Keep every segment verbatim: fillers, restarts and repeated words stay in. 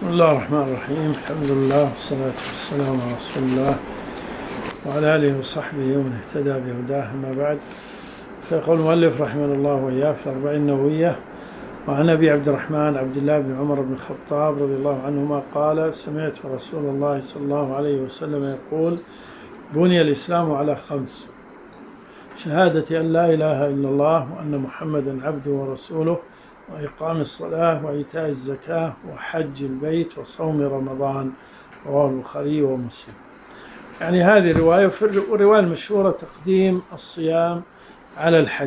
بسم الله الرحمن الرحيم. الحمد لله والصلاة والسلام على رسول الله وعلى آله وصحبه ومن اهتدى بهداه. أما بعد، فيقول المؤلف رحمه الله وإياه في الأربعين النووية: وعن أبي عبد الرحمن عبد الله بن عمر بن الخطاب رضي الله عنهما قال: سمعت رسول الله صلى الله عليه وسلم يقول: بني الإسلام على خمس: شهادة أن لا إله إلا الله وأن محمدا عبده ورسوله، وإقام الصلاة وإيتاء الزكاة وحج البيت وصوم رمضان. رواه البخاري ومسلم. يعني هذه رواية، وفي الرواية المشهورة تقديم الصيام على الحج،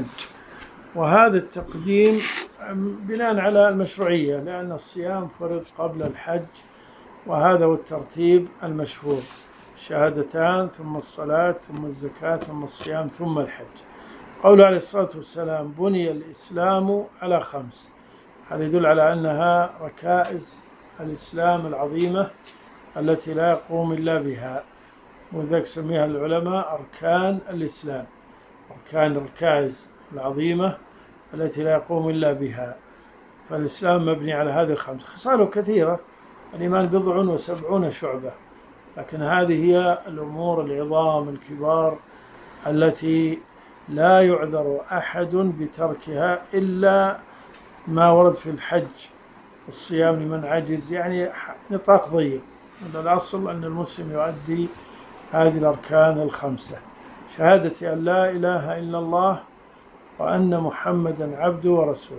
وهذا التقديم بناء على المشروعية، لأن الصيام فرض قبل الحج، وهذا هو الترتيب المشهور: الشهادتان ثم الصلاة ثم الزكاة ثم الصيام ثم الحج. قوله عليه الصلاة والسلام: بني الإسلام على خمس، هذا يدل على أنها ركائز الإسلام العظيمة التي لا يقوم إلا بها، وذلك سميها العلماء أركان الإسلام، أركان الركائز العظيمة التي لا يقوم إلا بها. فالإسلام مبني على هذه الخمس. خصاله كثيرة، الإيمان بضع وسبعون شعبة، لكن هذه هي الأمور العظام الكبار التي لا يعذر أحد بتركها إلا ما ورد في الحج. الصيام لمن عجز، يعني نطاق ضيق. الأصل أن المسلم يؤدي هذه الأركان الخمسة: شهادة أن لا إله إلا الله وأن محمدا عبده ورسوله.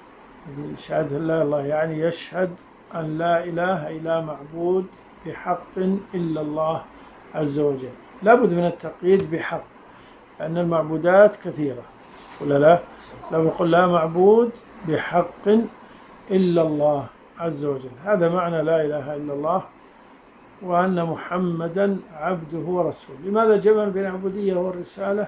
شهادة أن لا إله إلا الله يعني يشهد أن لا إله إلا معبود بحق إلا الله عز وجل. لابد من التقييد بحق، لأن المعبودات كثيرة، ولا لا؟ لو يقول لا معبود بحق إلا الله عز وجل، هذا معنى لا إله إلا الله وأن محمدا عبده ورسوله. لماذا جمع بين العبودية والرسالة؟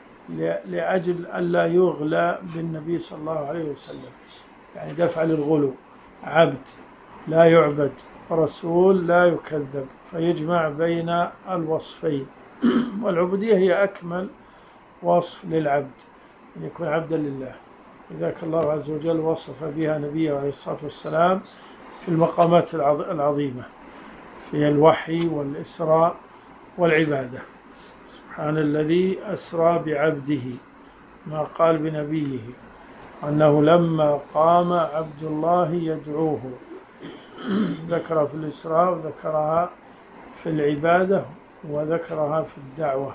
لأجل ألا يغلى بالنبي صلى الله عليه وسلم، يعني دفع للغلو. عبد لا يعبد، رسول لا يكذب، فيجمع بين الوصفين. والعبودية هي أكمل وصف للعبد، أن يكون عبدا لله. لذلك الله عز وجل وصف بها نبيه عليه الصلاة والسلام في المقامات العظيمة، في الوحي والإسراء والعبادة. سبحان الذي أسرى بعبده، ما قال بنبيه أنه لما قام عبد الله يدعوه، ذكرها في الإسراء وذكرها في العبادة وذكرها في الدعوة.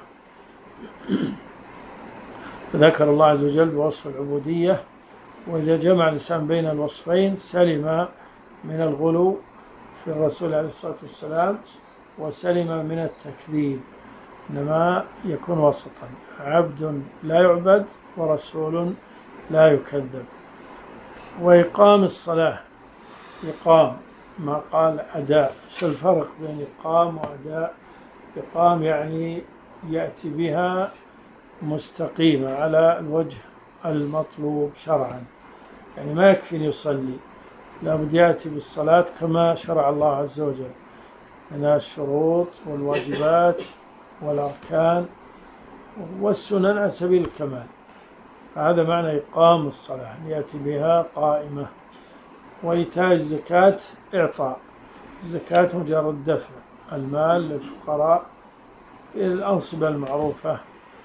ذكر الله عز وجل بوصف العبودية، وإذا جمع الإنسان بين الوصفين سلم من الغلو في الرسول عليه الصلاة والسلام وسلم من التكذيب، إنما يكون وسطا: عبد لا يعبد ورسول لا يكذب. وإقام الصلاة، إقام ما قال أداء. شو الفرق بين إقام وأداء؟ إقام يعني يأتي بها مستقيمة على الوجه المطلوب شرعا، يعني ما يكفي أن يصلي، لابد يأتي بالصلاة كما شرع الله عز وجل من الشروط والواجبات والأركان والسنن على سبيل الكمال. هذا معنى إقام الصلاة، يأتي بها قائمة. وإيتاء الزكاة، إعطاء الزكاة مجرد دفع المال للفقراء الأنصبة المعروفة.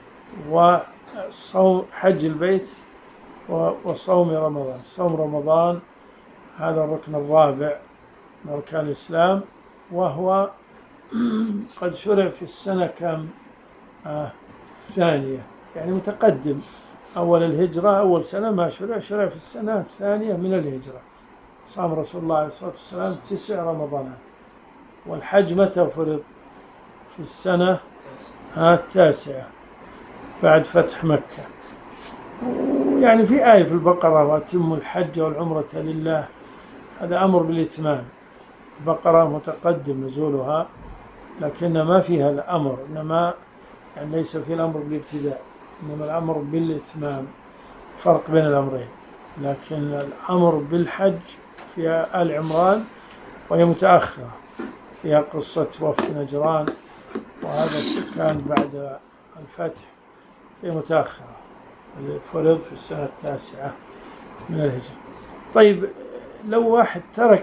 وصوم حج البيت وصوم رمضان. صوم رمضان هذا الركن الرابع من أركان الإسلام، وهو قد شرع في السنة كم؟ آه ثانية، يعني متقدم. أول الهجرة، أول سنة ما شرع، شرع في السنة الثانية من الهجرة. صام رسول الله عليه الصلاة والسلام تسع رمضانات. والحج متى فرض؟ في السنة التاسعة بعد فتح مكة. يعني في آية في البقرة: وأتموا الحج والعمرة لله، هذا أمر بالإتمام. البقرة متقدم نزولها، لكن ما فيها الأمر، إنما يعني ليس في الأمر بالابتداء، إنما الأمر بالإتمام. فرق بين الأمرين. لكن الأمر بالحج في آل عمران، وهي متأخرة، فيها قصة وفد نجران، وهذا كان بعد الفتح، هي متأخرة، فرض في السنة التاسعة من الهجرة. طيب، لو واحد ترك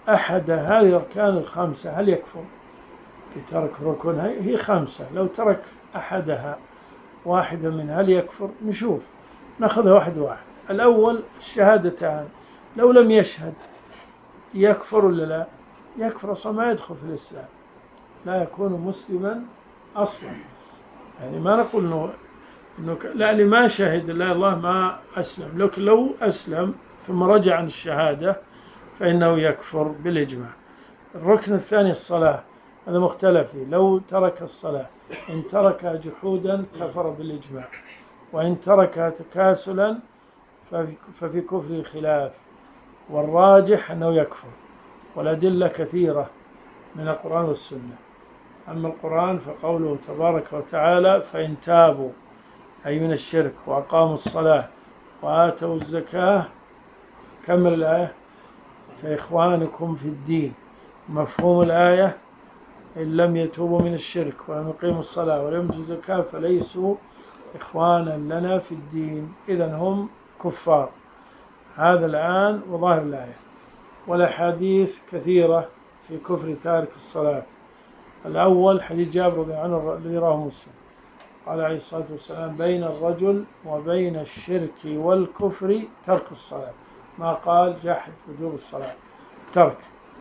أحد هذه الأركان الخمسة هل يكفر بترك ركن؟ هي خمسة، لو ترك أحدها واحدة منها هل يكفر؟ نشوف، نأخذها واحد واحد. الأول الشهادتان، لو لم يشهد يكفر ولا لا؟ يكفر أصلا، ما يدخل في الإسلام، لا يكون مسلما أصلا. يعني ما نقول إنه إنه لا اللي ما شهد لا الله ما أسلم، لكن لو أسلم ثم رجع عن الشهادة فإنه يكفر بالإجماع. الركن الثاني الصلاة، هذا مختلف فيه، لو ترك الصلاة إن تركها جحودا كفر بالإجماع، وإن تركها تكاسلا ففي كفر خلاف، والراجح أنه يكفر، والأدلة كثيرة من القرآن والسنة. أما القرآن فقوله تبارك وتعالى فإن تابوا أي من الشرك وأقاموا الصلاة وآتوا الزكاة، كمل الآية، فإخوانكم في الدين. مفهوم الآية إن لم يتوبوا من الشرك ولم يقيموا الصلاة ولم يؤتوا الزكاة فليسوا إخوانا لنا في الدين، إذن هم كفار. هذا الآن وظاهر الآية، والأحاديث كثيرة في كفر تارك الصلاة. الأول حديث جابر رضي الله عنه الذي رواه مسلم، قال عليه الصلاة والسلام بين الرجل وبين الشرك والكفر ترك الصلاة، ما قال جحد وجوب الصلاة، ترك.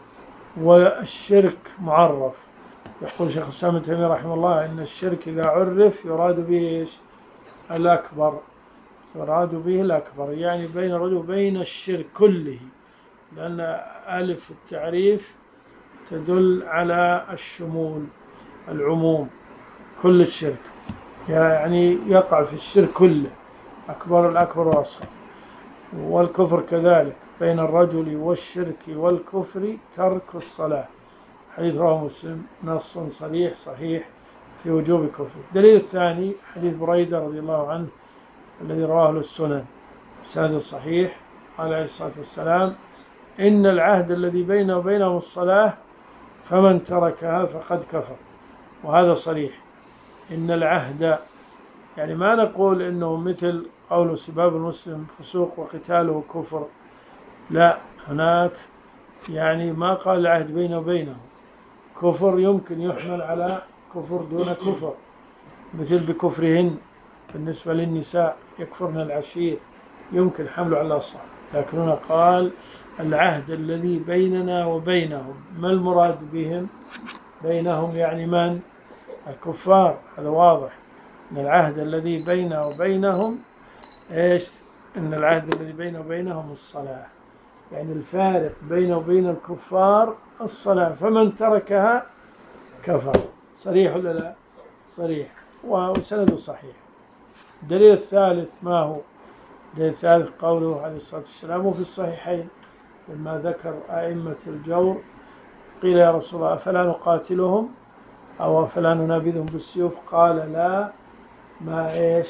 والشرك معرف، يقول شيخ الإسلام ابن تيمية رحمه الله إن الشرك إذا عرف يراد به إيش؟ الأكبر، يراد به الأكبر، يعني بين الرجل وبين الشرك كله، لأن ألف التعريف تدل على الشمول، العموم، كل الشرك، يعني يقع في الشرك كله، أكبر الأكبر وأصغر. والكفر كذلك، بين الرجل والشرك والكفر ترك الصلاة، حديث رواه مسلم نص صريح صحيح في وجوب الكفر. الدليل الثاني حديث بريدة رضي الله عنه الذي رواه السنن بسند الصحيح، قال عليه الصلاة والسلام إن العهد الذي بينه وبينهم الصلاة فمن تركها فقد كفر. وهذا صريح، إن العهد يعني ما نقول إنه مثل قول سباب المسلم فسوق وقتاله كفر، لا، هناك يعني ما قال العهد بينه وبينه كفر، يمكن يحمل على كفر دون كفر، مثل بكفرهن بالنسبة للنساء يكفرن العشير، يمكن حمله على الأصح. لكن هنا قال العهد الذي بيننا وبينهم، ما المراد بهم؟ بينهم يعني من؟ الكفار، هذا واضح. إن العهد الذي بيننا وبينهم إيش؟ إن العهد الذي بيننا وبينهم الصلاة، يعني الفارق بينه وبين الكفار الصلاة، فمن تركها كفر. صريح ولا لا؟ صريح، وسنده صحيح. الدليل الثالث ما هو؟ الدليل الثالث قوله عليه الصلاة والسلام وفي الصحيحين لما ذكر أئمة الجور قيل يا رسول الله أفلا نقاتلهم أو أفلا ننابذهم بالسيوف؟ قال لا، ما إيش؟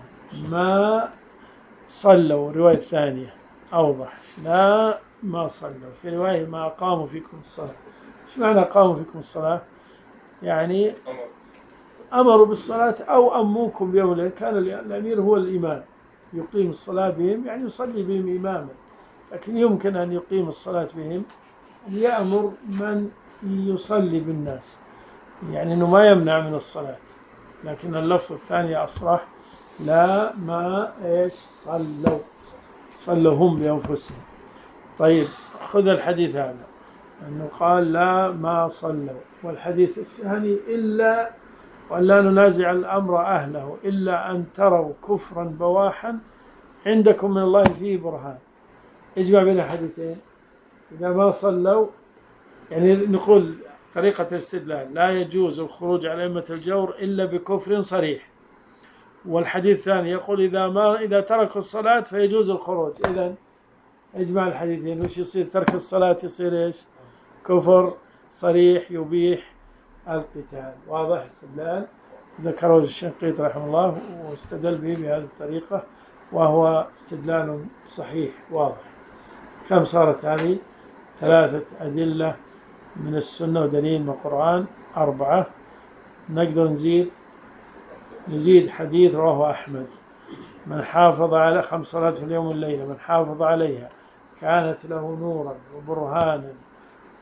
ما صلوا. الرواية الثانية أوضح، لا ما صلوا. في رواية ما أقاموا فيكم الصلاة. إيش معنى أقاموا فيكم الصلاة؟ يعني أمروا بالصلاة أو أموكم بيوم الليل، كان الأمير هو الإمام يقيم الصلاة بهم، يعني يصلي بهم إماما، لكن يمكن أن يقيم الصلاة بهم، أن يأمر من يصلي بالناس، يعني أنه ما يمنع من الصلاة. لكن اللفظ الثاني أصرح، لا ما إيش صلوا، صلوا هم بأنفسهم. طيب خذ الحديث هذا أنه قال لا ما صلوا، والحديث الثاني إلا وأن لا ننازع الأمر أهله إلا أن تروا كفرا بواحا عندكم من الله فيه برهان. اجمع بين الحديثين، إذا ما صلوا يعني نقول طريقة الاستدلال لا يجوز الخروج على أئمة الجور إلا بكفر صريح، والحديث الثاني يقول إذا ما إذا تركوا الصلاة فيجوز الخروج. إذن اجمع الحديثين، وش يصير؟ ترك الصلاة يصير إيش؟ كفر صريح يبيح القتال. واضح الاستدلال؟ ذكره الشنقيطي رحمه الله واستدل به بهذه الطريقة، وهو استدلال صحيح واضح. كم صارت هذه؟ ثلاثة أدلة من السنة ودليل من القرآن، أربعة. نقدر نزيد نزيد حديث رواه أحمد من حافظ على خمس صلوات في اليوم والليلة، من حافظ عليها كانت له نورا وبرهانا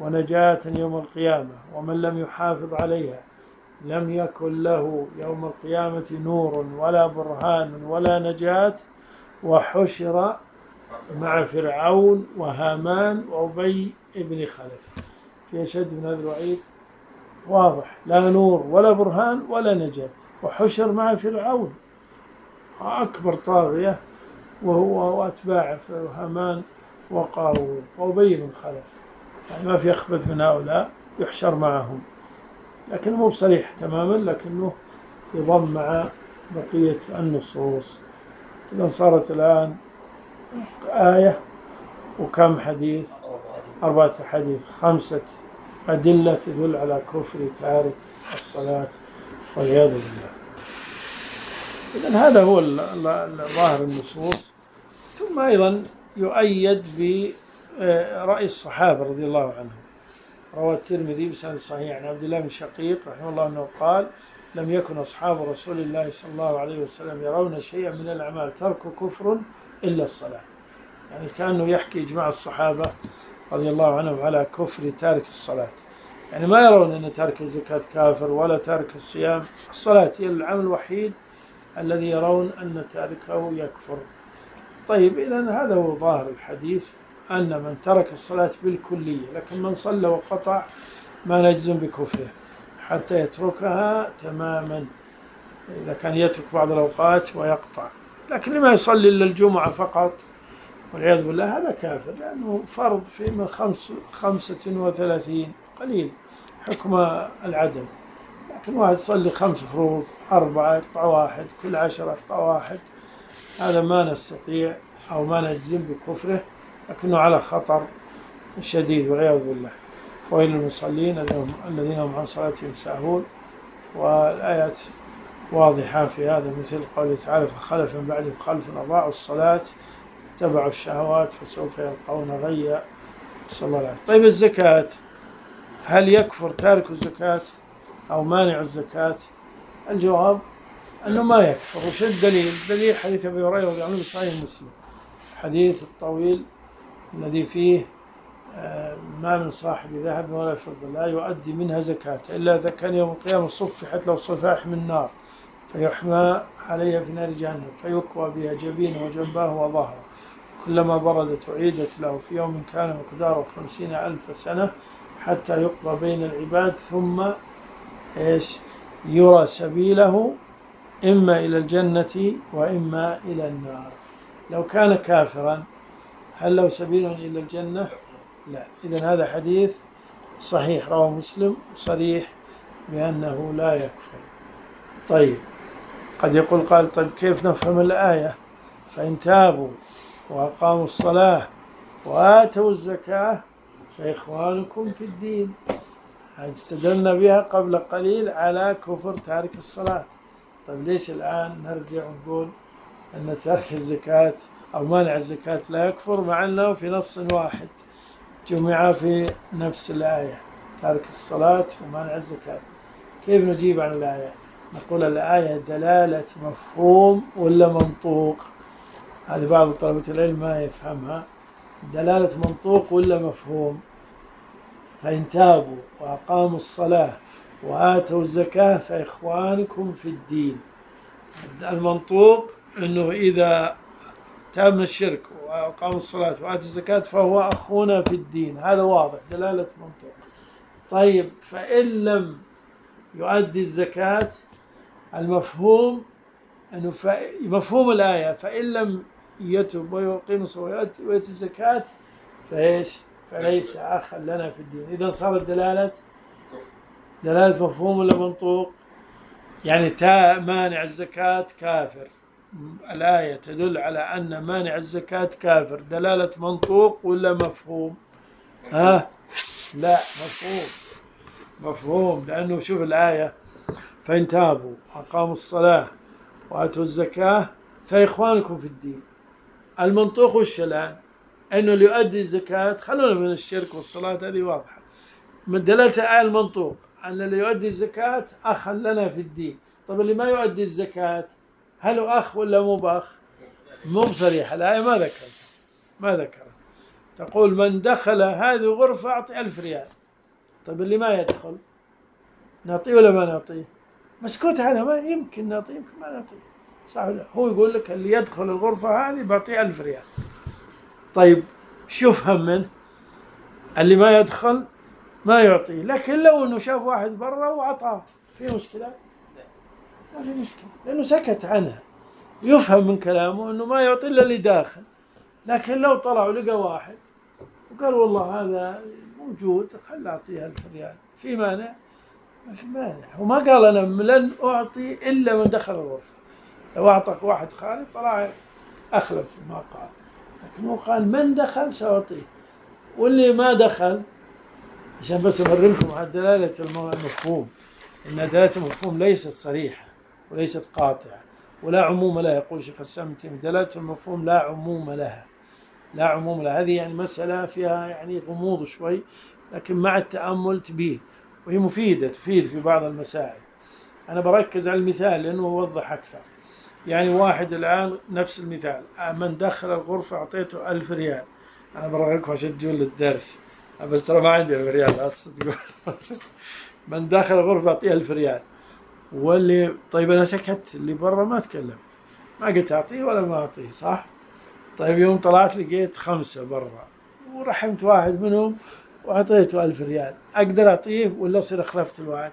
ونجاة يوم القيامة، ومن لم يحافظ عليها لم يكن له يوم القيامة نور ولا برهان ولا نجاة، وحشر مع فرعون وهامان وأبي بن خلف. في أشد من هذا الوعيد؟ واضح، لا نور ولا برهان ولا نجاة، وحشر مع فرعون أكبر طاغية وهو وأتباعه هامان وقارون وأبي بن خلف، يعني ما في أخبث من هؤلاء يحشر معهم، لكنه مو بصريح تماما، لكنه يضم مع بقية النصوص. إذا صارت الآن آية وكم حديث؟ أربعة حديث، خمسة أدلة تدل على كفر تارك الصلاة والعياذ بالله. إذن هذا هو ظاهر النصوص. ثم أيضا يؤيد برأي الصحابة رضي الله عنهم. روى الترمذي بسند صحيح عن عبد الله بن شقيق رحمه الله أنه قال: لم يكن أصحاب رسول الله صلى الله عليه وسلم يرون شيئا من الأعمال ترك كفر إلا الصلاة. يعني كأنه يحكي إجماع الصحابة رضي الله عنهم على كفر تارك الصلاة، يعني ما يرون أن تارك الزكاة كافر ولا تارك الصيام، الصلاة هي العمل الوحيد الذي يرون أن تاركه يكفر. طيب، إذن هذا هو ظاهر الحديث، أن من ترك الصلاة بالكلية، لكن من صلى وقطع ما نجزم بكفره حتى يتركها تماما، إذا كان يترك بعض الأوقات ويقطع، لكن لما يصلي إلا الجمعة فقط والعياذ بالله هذا كافر، لأنه فرض في من خمس خمسة وثلاثين قليل حكم العدم. لكن واحد يصلي خمس فروض، أربعة يقطع واحد، كل عشرة يقطع واحد، هذا ما نستطيع أو ما نجزم بكفره، لكنه على خطر شديد والعياذ بالله. فويل للمصلين الذين هم عن صلاتهم ساهون. والآيات واضحة في هذا، مثل قوله تعالى: فخلف من بعدهم خلف أضاعوا الصلاة اتبعوا الشهوات فسوف يلقون غيا. صلى الله عليه وسلم. طيب، الزكاة، هل يكفر تارك الزكاة أو مانع الزكاة؟ الجواب أنه ما يكفر. وش الدليل؟ دليل حديث أبي هريرة رضي الله عنه صحيح مسلم، الحديث الطويل الذي فيه ما من صاحب ذهب ولا فضة لا يؤدي منها زكاة إلا إذا كان يوم القيامة صفحت له صفائح من نار فيحمى عليها في نار جهنم فيكوى بها جبينه وجنباه وظهره، كلما بردت أعيدت له في يوم كان مقداره خمسين ألف سنة حتى يقضى بين العباد، ثم إيش يرى سبيله إما إلى الجنة وإما إلى النار. لو كان كافرا هل له سبيل إلى الجنة؟ لا. إذن هذا حديث صحيح رواه مسلم صريح بأنه لا يكفر. طيب، قد يقول قال: طيب كيف نفهم الآية؟ فإن تابوا وأقاموا الصلاة وآتوا الزكاة فإخوانكم في الدين. استدلنا بها قبل قليل على كفر تارك الصلاة. طيب ليش الآن نرجع ونقول أن تارك الزكاة أو مانع الزكاة لا يكفر، مع أنه في نص واحد جمع في نفس الآية، تارك الصلاة ومانع الزكاة؟ كيف نجيب عن الآية؟ نقول الآية دلالة مفهوم ولا منطوق؟ هذه بعض طلبة العلم ما يفهمها، دلالة منطوق ولا مفهوم؟ فإن تابوا وأقاموا الصلاة وآتوا الزكاة فإخوانكم في الدين. المنطوق أنه إذا تاب من الشرك وأقاموا الصلاة وآتوا الزكاة فهو أخونا في الدين، هذا واضح دلالة منطوق. طيب، فإن لم يؤدي الزكاة، المفهوم أنه مفهوم الآية فإن لم يتب ويقيم الصلاة ويؤتي الزكاة فإيش؟ فليس أخا لنا في الدين. إذا صارت دلالة دلالة مفهوم ولا منطوق؟ يعني تا مانع الزكاة كافر، الآية تدل على أن مانع الزكاة كافر، دلالة منطوق ولا مفهوم؟ ها؟ لا، مفهوم. مفهوم، لأنه شوف الآية: فإن تابوا أقاموا الصلاة وآتوا الزكاة فإخوانكم في الدين. المنطوق وش الآن؟ أنه اللي يؤدي الزكاة، خلونا من الشرك والصلاة هذه واضحة، من دلالة الآية المنطوق أن اللي يؤدي الزكاة أخا لنا في الدين. طب اللي ما يؤدي الزكاة هل هو أخ ولا مو بأخ؟ مو بصريح الآية، ما ذكرت ما ذكرت تقول من دخل هذه الغرفة أعطي ألف ريال. طيب اللي ما يدخل نعطيه ولا ما نعطيه؟ مسكوت عنها، ما يمكن نعطيه يمكن ما نعطيه، صح ولا؟ هو يقول لك اللي يدخل الغرفة هذه بعطيه ألف ريال. طيب شوف هم منه اللي ما يدخل ما يعطيه، لكن لو انه شاف واحد برا وعطاه في مشكلة؟ ما في مشكلة، لأنه سكت عنها. يفهم من كلامه انه ما يعطي الا اللي داخل. لكن لو طلع ولقى واحد وقال والله هذا موجود خل اعطيه ألف ريال، في مانع؟ ما في مانع. وما قال انا لن اعطي الا من دخل الغرفة. لو اعطاك واحد خالي طلع اخلف ما قال، لكن هو قال من دخل سأعطيه، واللي ما دخل عشان بس أمرنكم على دلالة المفهوم، إن دلالة المفهوم ليست صريحة وليست قاطعة ولا عموم لها. يقول شيخ الإسلام ابن تيمية دلالة المفهوم لا عموم لها، لا عموم لها. هذه يعني مسألة فيها يعني غموض شوي، لكن مع التأمل تبين، وهي مفيدة تفيد في بعض المسائل. أنا بركز على المثال لأنه يوضح أكثر. يعني واحد الآن نفس المثال، من دخل الغرفة أعطيته ألف ريال. أنا برغبكم عشان تجون للدرس، بس ترى ما عندي ألف ريال لا تصدقون. من داخل الغرفة أعطيه ألف ريال، واللي طيب أنا سكت، اللي برا ما تكلم، ما قلت أعطيه ولا ما أعطيه، صح؟ طيب يوم طلعت لقيت خمسة برا ورحمت واحد منهم وأعطيته ألف ريال، أقدر أعطيه ولا أصير أخلفت الوعد؟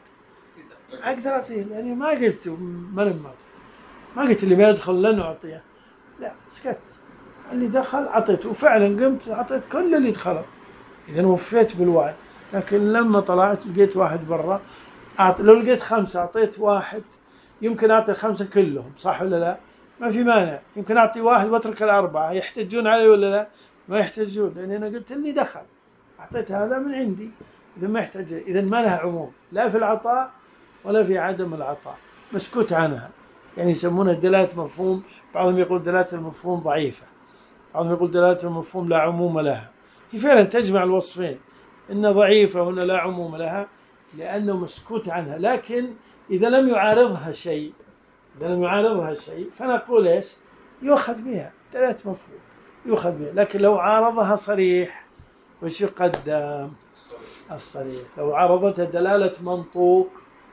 أقدر أعطيه، لأني ما قلت من ما ما قلت اللي ما يدخل لن أعطيه، لا سكت. اللي دخل أعطيته، وفعلا قمت أعطيت كل اللي دخلوا، إذا وفيت بالوعد. لكن لما طلعت لقيت واحد برا، أعط... لو لقيت خمسة أعطيت واحد، يمكن أعطي الخمسة كلهم، صح ولا لا؟ ما في مانع. يمكن أعطي واحد وأترك الأربعة، يحتجون علي ولا لا؟ ما يحتجون، لأن أنا قلت اللي دخل أعطيت هذا من عندي، إذا ما يحتاج. إذا ما لها عموم لا في العطاء ولا في عدم العطاء، مسكوت عنها. يعني يسمونها دلالة مفهوم، بعضهم يقول دلالة المفهوم ضعيفة، بعضهم يقول دلالة المفهوم لا عموم لها. هي فعلا تجمع الوصفين، إن ضعيفة وإن لا عموم لها، لأنه مسكوت عنها. لكن إذا لم يعارضها شيء، إذا لم يعارضها شيء فنقول إيش؟ يؤخذ بها، دلالة مفهوم يؤخذ بها. لكن لو عارضها صريح وش يقدم؟ الصريح. لو عارضتها دلالة منطوق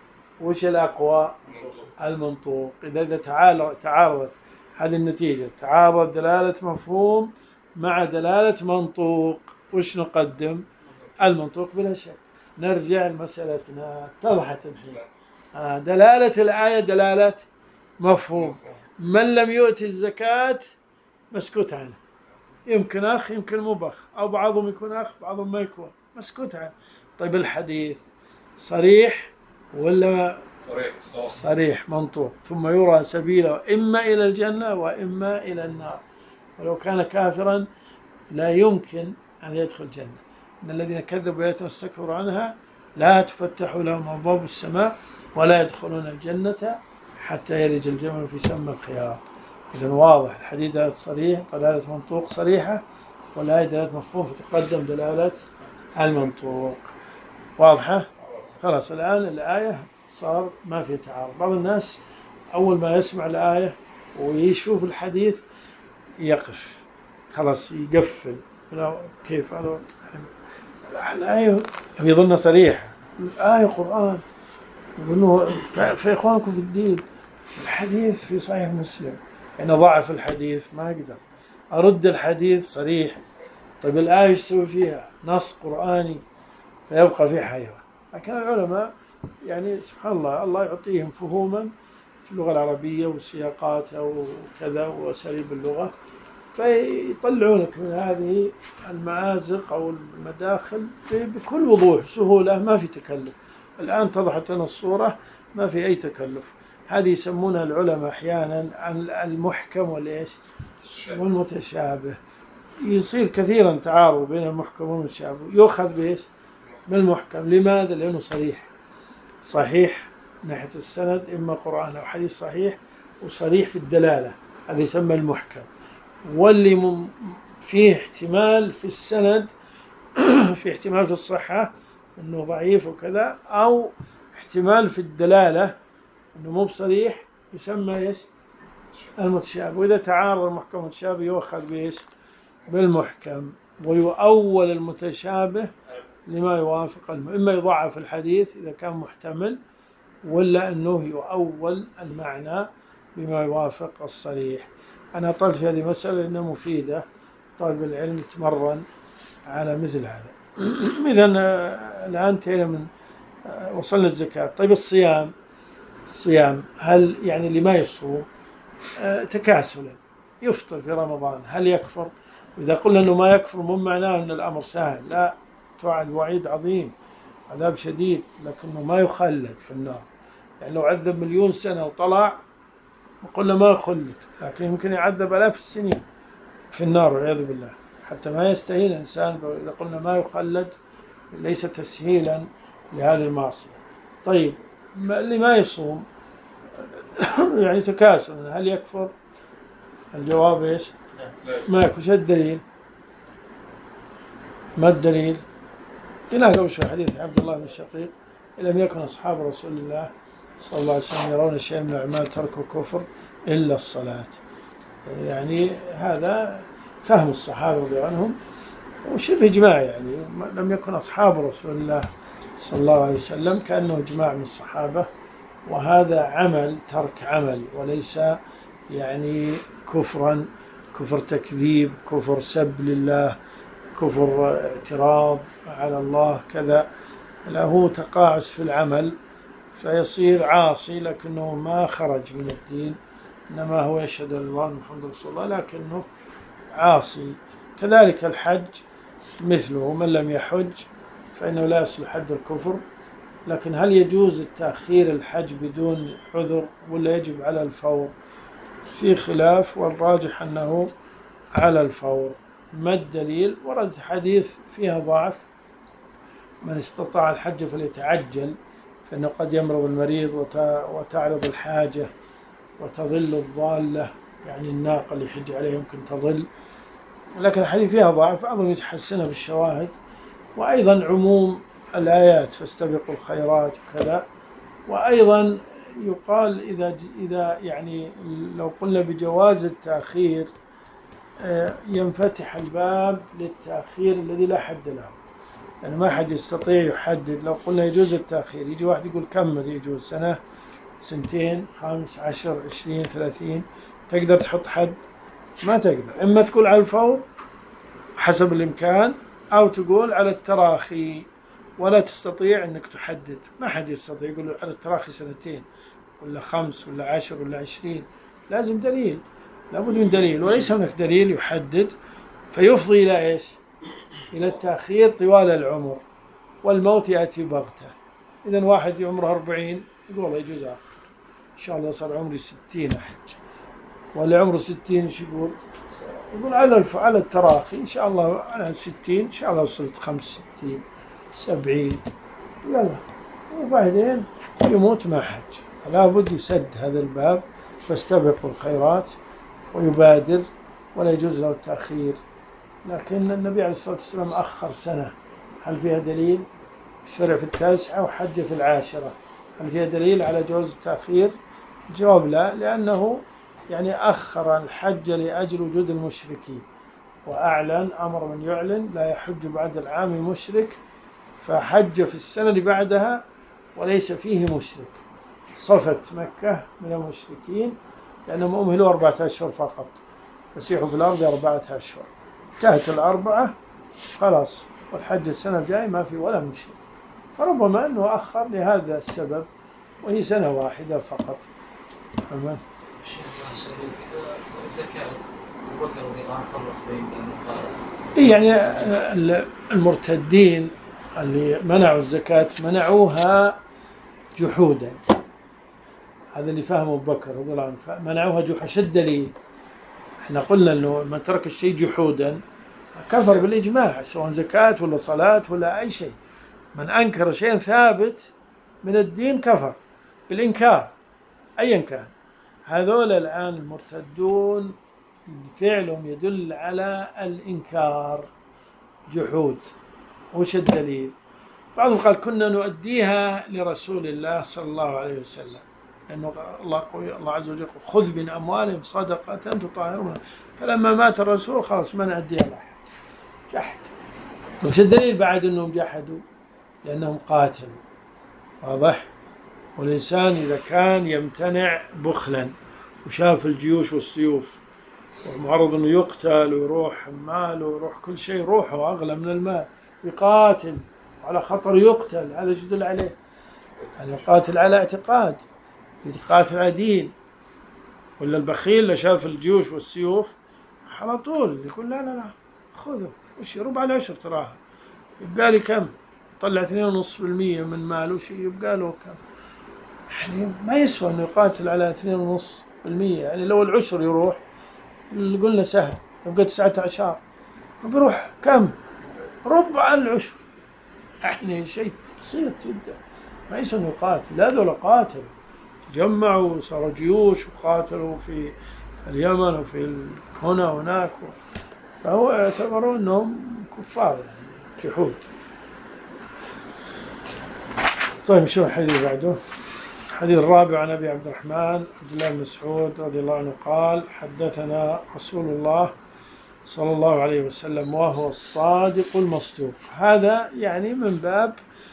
وش الأقوى؟ المنطوق. إذا إذا تعارضت هذه النتيجة، تعارض دلالة مفهوم مع دلالة منطوق، وش نقدم؟ المنطوق بلا شك. نرجع لمسألتنا، اتضحت الحين. آه دلالة الآية دلالة مفهوم. من لم يؤتي الزكاة مسكوت عنه، يمكن أخ يمكن مو بأخ، أو بعضهم يكون أخ بعضهم ما يكون، مسكوت عنه. طيب الحديث صريح ولا صريح؟ صريح منطوق. ثم يرى سبيله إما إلى الجنة وإما إلى النار، ولو كان كافرا لا يمكن أن يدخل الجنة. إن الذين كذبوا بآياتنا واستكبروا عنها لا تفتح لهم أبواب السماء ولا يدخلون الجنة حتى يلج الجمل في سم الخياط. إذن واضح الحديث دلالة صريح، دلالة منطوق صريحة، والآية دلالة مفهوم فتقدم دلالة المنطوق. واضحة؟ خلاص الآن الآية صار ما في تعارض. بعض الناس أول ما يسمع الآية ويشوف الحديث يقف، خلاص يقفل. كيف هذا؟ الآية يظن صريح، الآية قرآن، يقولوا في إخوانكم في الدين الحديث في صحيح مسلم، أنا ضعف الحديث ما أقدر أرد الحديث صريح. طيب الآية ايش تسوي فيها؟ نص قرآني، فيبقى في حيرة. لكن العلماء يعني سبحان الله، الله يعطيهم فهوما في اللغة العربية وسياقاتها وكذا وأساليب اللغة، فيطلعونك من هذه المآزق أو المداخل بكل وضوح سهولة، ما في تكلف. الآن اتضحت لنا الصورة، ما في أي تكلف. هذه يسمونها العلماء أحيانا المحكم والإيش والمتشابه. يصير كثيرا تعارض بين المحكم والمتشابه، يؤخذ بإيش؟ بالمحكم. لماذا؟ لأنه صريح، صحيح من ناحية السند، إما قرآن أو حديث صحيح وصريح في الدلالة، هذا يسمى المحكم. واللي فيه احتمال في السند في احتمال في الصحة أنه ضعيف وكذا، أو احتمال في الدلالة أنه مو بصريح، يسمى إيش؟ المتشابه. وإذا تعارض المحكم والمتشابه يؤخذ بإيش؟ بالمحكم. ويؤول المتشابه لما يوافق الم... إما يضعف الحديث إذا كان محتمل، ولا أنه يؤول المعنى بما يوافق الصريح. أنا طلت في هذه المسألة لأنها مفيدة، طالب العلم يتمرن على مثل هذا. إذا الآن انتهينا من وصلنا الزكاة. طيب الصيام، الصيام هل يعني اللي ما يصوم تكاسلا يفطر في رمضان هل يكفر؟ إذا قلنا أنه ما يكفر مو معناه أن الأمر سهل، لا، توعد وعيد عظيم، عذاب شديد، لكنه ما يخلد في النار. يعني لو عذب مليون سنة وطلع وقلنا ما يخلد، لكن يمكن يعذب آلاف السنين في النار والعياذ بالله، حتى ما يستهين الإنسان. إذا قلنا ما يخلد ليس تسهيلا لهذه المعصية. طيب اللي ما يصوم يعني تكاسل هل يكفر؟ الجواب ايش؟ ما يكفر. شو الدليل؟ ما الدليل؟ قلنا قبل شوي حديث عبد الله بن شقيق: لم يكن أصحاب رسول الله صلى الله عليه وسلم يرون شيئا من الأعمال تركوا كفر إلا الصلاة. يعني هذا فهم الصحابة رضي الله عنهم وشبه إجماع، يعني لم يكن أصحاب رسول الله صلى الله عليه وسلم كأنه إجماع من الصحابة. وهذا عمل ترك عمل، وليس يعني كفرا، كفر تكذيب، كفر سب لله، كفر اعتراض على الله كذا، لا، هو تقاعس في العمل فيصير عاصي لكنه ما خرج من الدين، إنما هو يشهد أن الله محمد رسول الله لكنه عاصي. كذلك الحج مثله، من لم يحج فإنه لا يصل حد الكفر. لكن هل يجوز التأخير الحج بدون عذر ولا يجب على الفور؟ في خلاف، والراجح أنه على الفور. ما الدليل؟ ورد حديث فيها ضعف: من استطاع الحج فليتعجل، فإنه قد يمرض المريض وتعرض الحاجة وتظل الضالة، يعني الناقة اللي يحج عليها يمكن تظل. لكن الحديث فيها ضعف، أظن يتحسنها بالشواهد. وأيضا عموم الآيات: فاستبقوا الخيرات وكذا. وأيضا يقال إذا إذا يعني لو قلنا بجواز التأخير ينفتح الباب للتأخير الذي لا حد له، يعني ما حد يستطيع يحدد. لو قلنا يجوز التأخير، يجي واحد يقول كم يجوز، سنة، سنتين، خمس، عشر، عشرين، ثلاثين، تقدر تحط حد؟ ما تقدر. إما تقول على الفور حسب الإمكان، أو تقول على التراخي، ولا تستطيع أنك تحدد. ما حد يستطيع يقول على التراخي سنتين ولا خمس ولا عشر ولا عشرين، لازم دليل، لابد من دليل، وليس هناك دليل يحدد، فيفضي إلى إيش؟ إلى التأخير طوال العمر، والموت يأتي بغتة. إذن واحد عمره أربعين يقول والله يجوز آخر، إن شاء الله صار عمري ستين أحج، ولا عمره ستين إيش يقول؟ يقول على الف... على التراخي إن شاء الله على ستين، إن شاء الله وصلت خمس ستين، سبعين، يلا، وبعدين يموت ما حج. فلا بد يسد هذا الباب، فاستبقوا الخيرات ويبادر، ولا يجوز له التأخير. لكن النبي عليه الصلاة والسلام أخر سنة، هل فيها دليل؟ شرع في التاسعة وحج في العاشرة، هل فيها دليل على جواز التأخير؟ الجواب لا، لأنه يعني أخر الحج لأجل وجود المشركين، وأعلن أمر من يعلن لا يحج بعد العام مشرك، فحج في السنة اللي بعدها وليس فيه مشرك. صفت مكة من المشركين لأنهم أمهلوا أربعة أشهر فقط، فسيحوا في الأرض أربعة أشهر، انتهت الأربعة خلاص، والحج السنة الجاية ما في ولا مشرك. فربما أنه أخر لهذا السبب، وهي سنة واحدة فقط. أمان. الزكاة أبو بكر رضي الله عنه فرق بين المقارنة. يعني المرتدين اللي منعوا الزكاة منعوها جحودا، هذا اللي فهمه أبو بكر رضي الله عنه، منعوها جحودا. شو الدليل؟ احنا قلنا انه من ترك الشيء جحودا كفر بالإجماع، سواء زكاة ولا صلاة ولا أي شيء. من أنكر شيء ثابت من الدين كفر بالإنكار أيا كان. هذول الآن المرتدون فعلهم يدل على الإنكار، جحود. وش الدليل؟ بعضهم قال كنا نؤديها لرسول الله صلى الله عليه وسلم، لأنه الله, الله عز وجل خذ من أموالهم صدقة تطهرون، فلما مات الرسول خلاص ما نؤديها لأحد. جحد. وش الدليل بعد أنهم جحدوا؟ لأنهم قاتلوا. واضح؟ والإنسان إذا كان يمتنع بخلا وشاف الجيوش والسيوف ومعرض أنه يقتل ويروح ماله ويروح كل شيء، روحه أغلى من المال، يقاتل على خطر يقتل، هذا يدل عليه يعني يقاتل على اعتقاد، يقاتل على دين. ولا البخيل اللي شاف الجيوش والسيوف على طول يقول لا لا لا خذوا، وش ربع العشر تراها، يبقى لي كم؟ طلع اثنين ونص بالمية من ماله شيء، يبقى له كم؟ يعني ما يسوى انه يقاتل على اثنين ونص بالمية. يعني لو العشر يروح اللي قلنا سهل يبقى تسعة عشر، بيروح كم؟ ربع العشر. يعني شيء بسيط جدا، ما يسوى انه يقاتل. لا ذولا قاتلوا، تجمعوا وصاروا جيوش وقاتلوا في اليمن وفي هنا وهناك، فهو اعتبروا انهم كفار يعني جحود. طيب شو الحديث بعده؟ الحديث الرابع عن ابي عبد الرحمن عبد الله بن مسعود رضي الله عنه قال: حدثنا رسول الله صلى الله عليه وسلم وهو الصادق المصدوق. هذا يعني من باب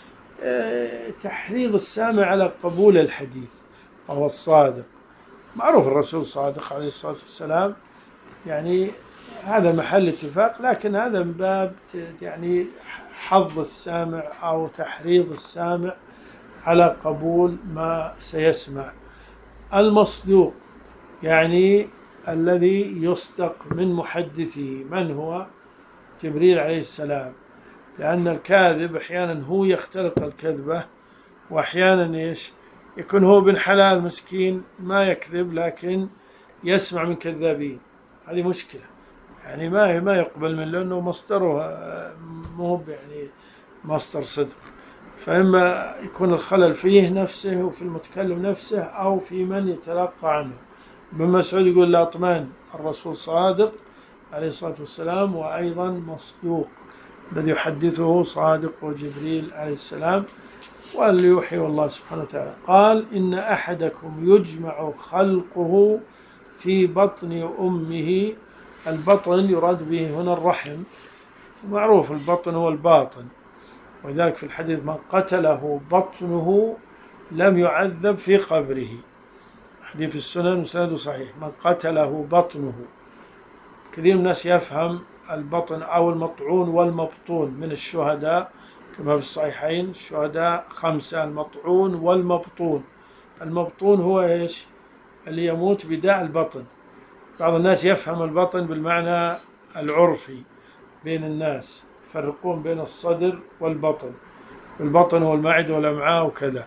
تحريض السامع على قبول الحديث، وهو الصادق. معروف الرسول صادق عليه الصلاة والسلام، يعني هذا محل اتفاق، لكن هذا من باب يعني حظ السامع أو تحريض السامع على قبول ما سيسمع. المصدوق يعني الذي يصدق من محدثه، من هو؟ جبريل عليه السلام. لأن الكاذب أحيانا هو يختلق الكذبة، وأحيانا إيش يكون هو بن حلال مسكين ما يكذب لكن يسمع من كذابين. هذه مشكلة، يعني ما ما يقبل منه لأنه مصدره مو يعني مصدر صدق. فإما يكون الخلل فيه نفسه وفي المتكلم نفسه أو في من يتلقى عنه. ابن مسعود يقول لا اطمئن، الرسول صادق عليه الصلاة والسلام، وأيضا مصدوق الذي يحدثه صادق وجبريل عليه السلام، واللي يوحي الله سبحانه وتعالى. قال: إن أحدكم يجمع خلقه في بطن أمه. البطن يراد به هنا الرحم، ومعروف البطن هو الباطن، ولذلك في الحديث: من قتله بطنه لم يعذب في قبره. حديث السنن وسنده صحيح. من قتله بطنه، كثير من الناس يفهم البطن أو المطعون والمبطون من الشهداء كما في الصحيحين، الشهداء خمسة: المطعون والمبطون. المبطون هو إيش؟ اللي يموت بداء البطن. بعض الناس يفهم البطن بالمعنى العرفي بين الناس، يفرقون بين الصدر والبطن. البطن هو المعدة والأمعاء وكذا،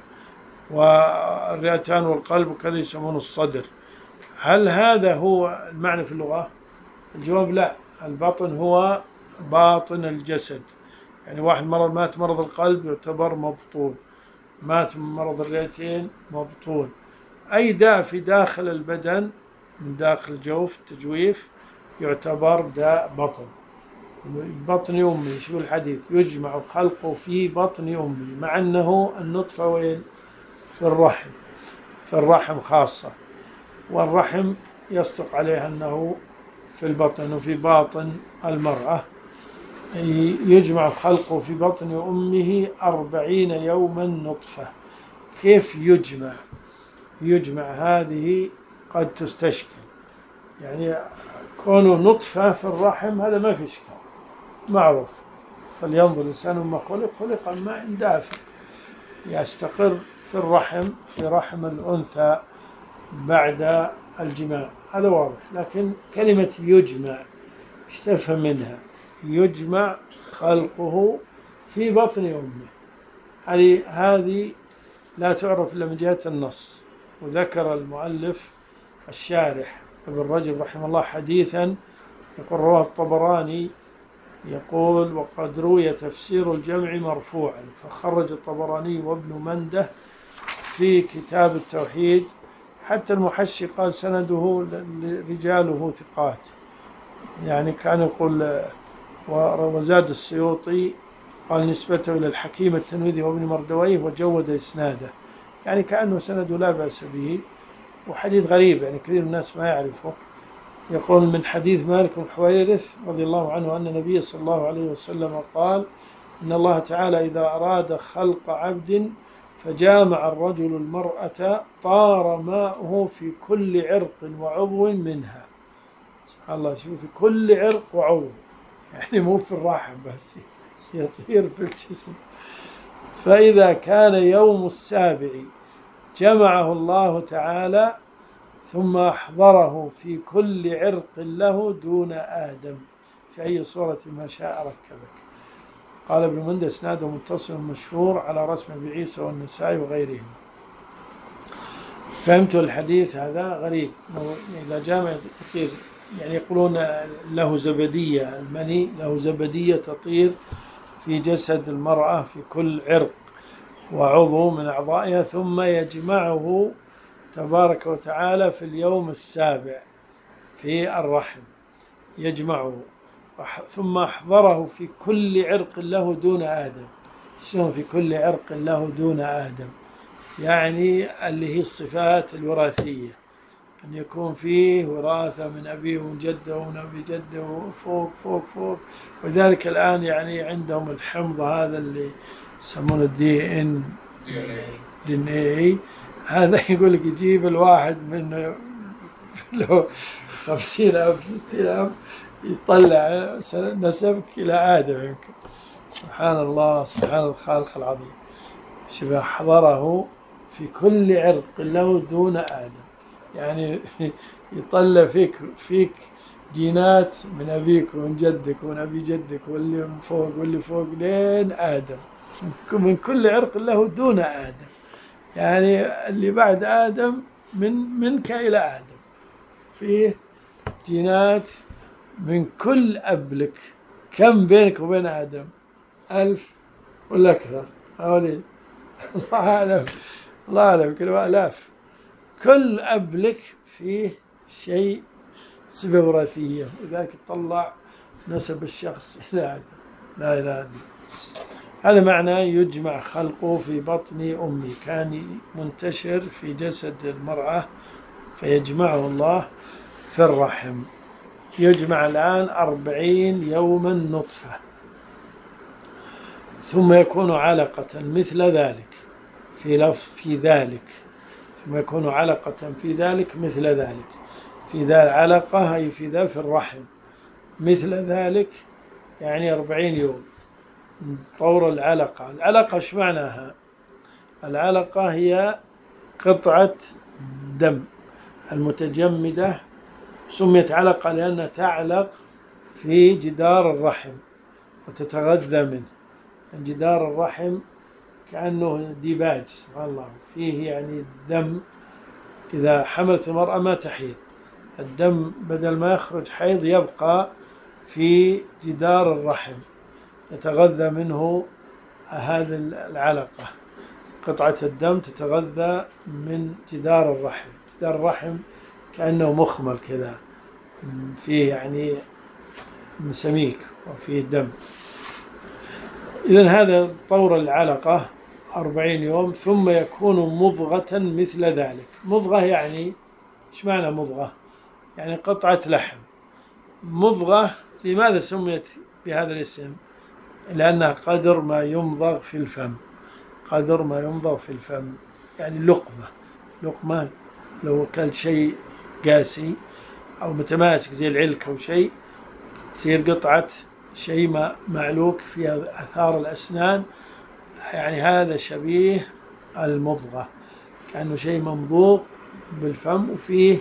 والرئتان والقلب وكذا يسمون الصدر. هل هذا هو المعنى في اللغة؟ الجواب لا. البطن هو باطن الجسد، يعني واحد مرض مات مرض القلب يعتبر مبطون، مات من مرض الرئتين مبطون. أي داء في داخل البدن من داخل الجوف التجويف يعتبر داء بطن. بطن أمي، شو الحديث؟ يجمع خلقه في بطن أمي، مع أنه النطفة وين؟ في الرحم، في الرحم خاصة، والرحم يصدق عليه أنه في البطن وفي باطن المرأة. يجمع خلقه في بطن أمه أربعين يوما نطفة. كيف يجمع؟ يجمع هذه قد تستشكل، يعني كونه نطفة في الرحم هذا ما في إشكال، معروف. فلينظر الإنسان مما خلق، خلق من ماء دافئ يستقر في الرحم، في رحم الأنثى بعد الجماع، هذا واضح. لكن كلمة يجمع ايش تفهم منها؟ يجمع خلقه في بطن أمه، هذه هذه لا تعرف إلا من جهة النص. وذكر المؤلف الشارح ابن رجب رحمه الله حديثا يقول رواه الطبراني، يقول: وقد روي تفسير الجمع مرفوعا، فخرج الطبراني وابن منده في كتاب التوحيد. حتى المحشي قال سنده رجاله ثقات، يعني كان يقول. وزاد السيوطي قال نسبته إلى الحكيم التنوذي وابن مردويه وجود إسناده، يعني كأنه سنده لا بأس به. وحديث غريب، يعني كثير من الناس ما يعرفه، يقول من حديث مالك بن حويرث رضي الله عنه أن النبي صلى الله عليه وسلم قال إن الله تعالى إذا أراد خلق عبد فجامع الرجل المرأة طار ماؤه في كل عرق وعضو منها. سبحان الله، شوف في كل عرق وعضو، يعني مو في الرحم بس، يطير في الجسم. فإذا كان يوم السابع جمعه الله تعالى ثم أحضره في كل عرق له دون آدم في أي صورة ما شاء ركبك. قال ابن مندى اسناده متصل مشهور على رسم ابي عيسى والنسائي وغيرهم. فهمت الحديث هذا غريب، إذا جامع يطير، يعني يقولون له زبدية، المني له زبدية تطير في جسد المرأة في كل عرق وعضو من أعضائها، ثم يجمعه تبارك وتعالى في اليوم السابع في الرحم، يجمعه ثم أحضره في كل عرق له دون آدم. شنو في كل عرق له دون آدم؟ يعني اللي هي الصفات الوراثية، أن يكون فيه وراثة من أبيه ومن جده ومن أبي جده فوق فوق فوق. وذلك الآن يعني عندهم الحمض هذا اللي يسمونه الدي إن دي إن إيه، هذا يقول لك يجيب الواحد من له خمسين ألف ستين ألف يطلع نسبك إلى آدم يمكن. سبحان الله، سبحان الخالق العظيم. شبه حضره في كل عرق له دون آدم، يعني يطلع فيك فيك جينات من أبيك ومن جدك ومن أبي جدك واللي من فوق واللي فوق لين آدم، من كل عرق له دون آدم، يعني اللي بعد آدم من منك إلى آدم فيه جينات من كل أب لك. كم بينك وبين آدم؟ ألف ولا أكثر؟ حوالي الله أعلم، الله أعلم كله آلاف. كل أب لك فيه شيء صفة وراثية، وذلك تطلع نسب الشخص إلى آدم. لا إله إلا الله. هذا معنى يجمع خلقه في بطن أمي، كان منتشر في جسد المرأة فيجمعه الله في الرحم. يجمع الآن أربعين يوما نطفة، ثم يكون علقة مثل ذلك في لفظ في ذلك، ثم يكون علقة في ذلك مثل ذلك، في ذا علقة أي في ذا في الرحم مثل ذلك، يعني أربعين يوم. طور العلقة، العلقة ايش معناها؟ العلقة هي قطعة دم المتجمدة، سميت علقة لأنها تعلق في جدار الرحم وتتغذى منه. جدار الرحم كأنه ديباج، سبحان الله، فيه يعني الدم. إذا حملت المرأة ما تحيض، الدم بدل ما يخرج حيض يبقى في جدار الرحم، يتغذى منه هذه العلقة، قطعة الدم تتغذى من جدار الرحم. جدار الرحم كأنه مخمل كذا، فيه يعني سميك وفيه دم. إذن هذا طور العلقة أربعين يوم، ثم يكون مضغة مثل ذلك. مضغة يعني إيش معنى مضغة؟ يعني قطعة لحم. مضغة لماذا سميت بهذا الاسم؟ لأنها قدر ما يمضغ في الفم، قدر ما يمضغ في الفم، يعني لقمة. لقمة لو أكل شيء قاسي أو متماسك زي العلك أو شيء، تصير قطعة شيء معلوك فيها أثار الأسنان، يعني هذا شبيه المضغة، كأنه شيء ممضوغ بالفم وفيه